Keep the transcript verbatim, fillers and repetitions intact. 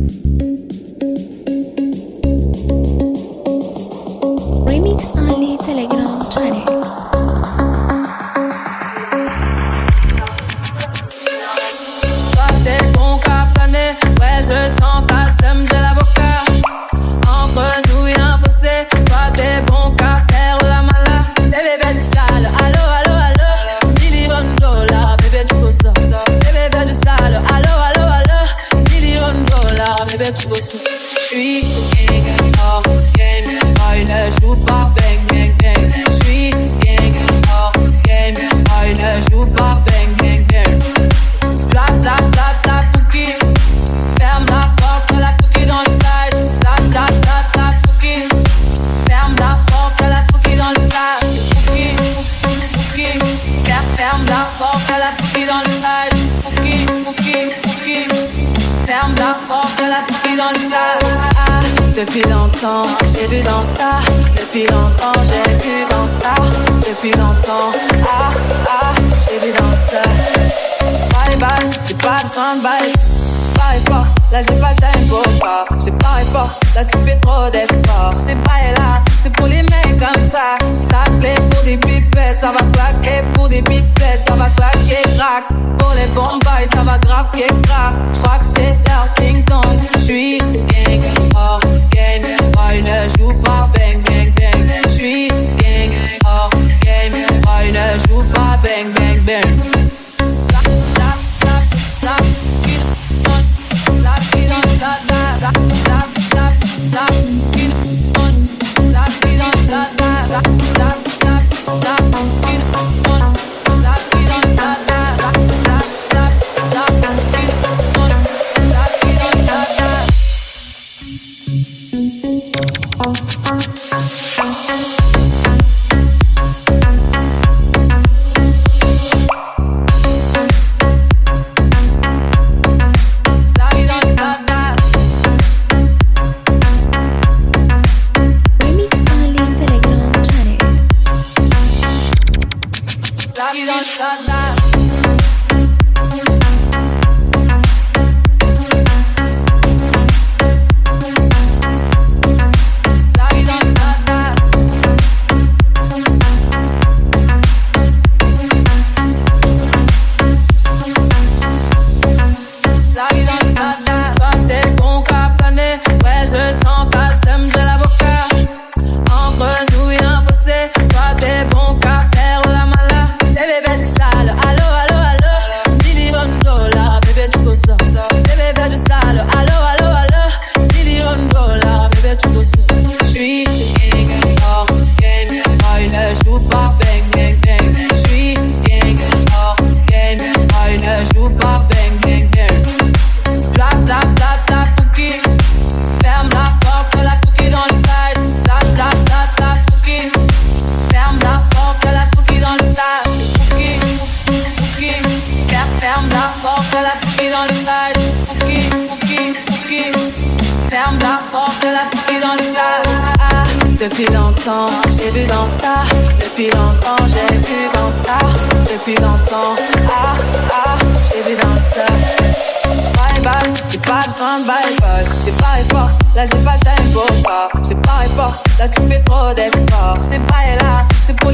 Remix only Telegram channel. Toi t'es bon qu'à planer, ouais je le sens, t'as le seum, j'ai l'avocat. Entre nous y'a un fossé, toi t'es bon qu'à faire la mala. Bébé fais du sale, allo allo allo, million de dollars, bébé tu go ça. Bébé fais du sale, allo allo allo, million de dollars, bébé tu go ça. J'suis gang hors game, moi ne joue pas bang bang bang. J'suis gang hors game, moi ne joue pas bang bang bang. Bla bla bla bla pouki, ferme la porte, la pouki dans le side. Bla bla bla bla pouki, ferme la porte, la pouki dans le side. Pouki, pouki, ferme la porte, la pouki dans le side. Pouki, pouki, pouki, ferme la porte, la pouki dans le side. Ah, depuis longtemps, j'ai vu dans ça. Depuis longtemps, j'ai vu dans ça. Depuis longtemps, ah ah, j'ai vu dans ça. Bye bye, j'ai pas besoin de bye. Pareil fort, là j'ai pas le time pour toi. J'ai pareil fort, là tu fais trop d'efforts. C'est pas là, c'est pour les mecs comme ça. Ta clé pour des pipettes, ça va claquer. Pour des pipettes, ça va claquer, crack. Pour les bombes, ça va grave qui crack. J'crois que c'est leur ding dong. J'suis gang, hors game, moi ne joue pas bang bang bang. J'suis gang, hors game, moi ne joue pas bang bang bang. Depuis longtemps, j'ai vu dans ça. Depuis longtemps, j'ai vu dans ça. Depuis longtemps, ah ah, j'ai vu dans ça. Bye bye, j'ai pas besoin de bye bye. C'est pareil fort, là j'ai pas le time pour toi. C'est pareil fort, là tu fais trop d'efforts. C'est pas là, c'est pour les